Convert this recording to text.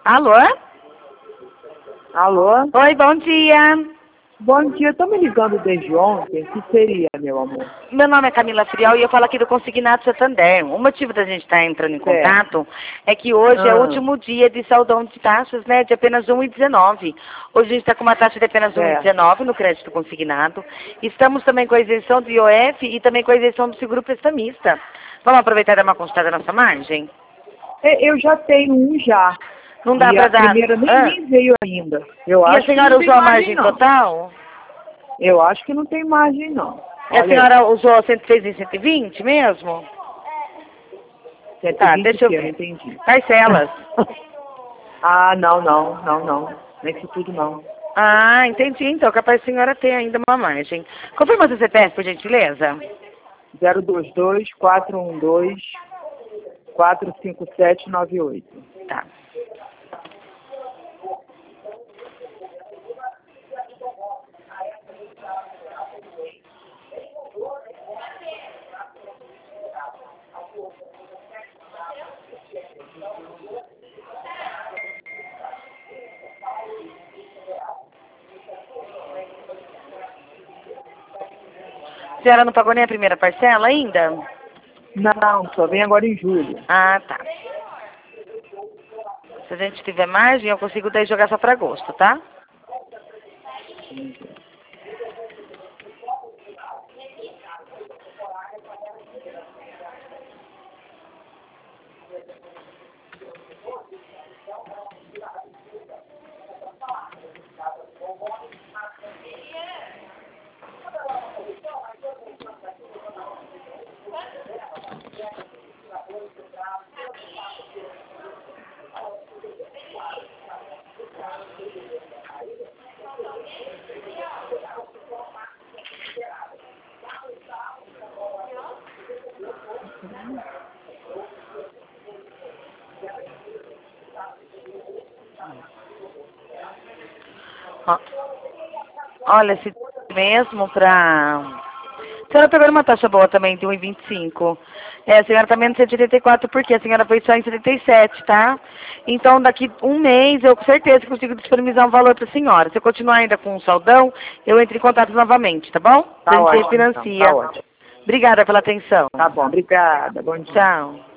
Alô? Alô? Oi, bom dia. Bom dia, tô me ligando desde ontem. O que seria, meu amor? Meu nome é Camila Frial e eu falo aqui do Consignato Santander. O motivo da gente estar entrando em contato é que hoje é o último dia de saldão de taxas, né? De apenas 1,19. Hoje a gente está com uma taxa de apenas 1,19 no crédito consignado. Estamos também com a isenção do IOF e também com a isenção do seguro prestamista. Vamos aproveitar e dar uma consultada na nossa margem? Eu já tenho um já. Não dá para dar... A primeira nem veio ainda. Eu E acho a senhora que usou a margem total? Eu acho que não tem margem, não. E a senhora usou 106 e 120 mesmo? 120 Tá, deixa eu Não ver. entendi. Parcelas. Não. Não é isso tudo, não. Ah, entendi. Então, capaz a senhora ter ainda uma margem. Confirma seu CPF, por gentileza. 022-412-45798. Tá. A senhora não pagou nem a primeira parcela ainda? Não, só vem agora em julho. Ah, tá. Se a gente tiver margem, eu consigo daí jogar só para agosto, tá? Ó, olha, se mesmo pra... A senhora pegou uma taxa boa também, de 1,25. A senhora tá menos 184, porque a senhora foi só em 77, tá? Então, daqui um mês, eu com certeza consigo disponibilizar um valor pra senhora. Se eu continuar ainda com um saldão, eu entro em contato novamente, tá bom? Tá a gente ótimo, refinancia. então, tá ótimo. Obrigada pela atenção. Tá bom, obrigada. Bom dia. Tchau.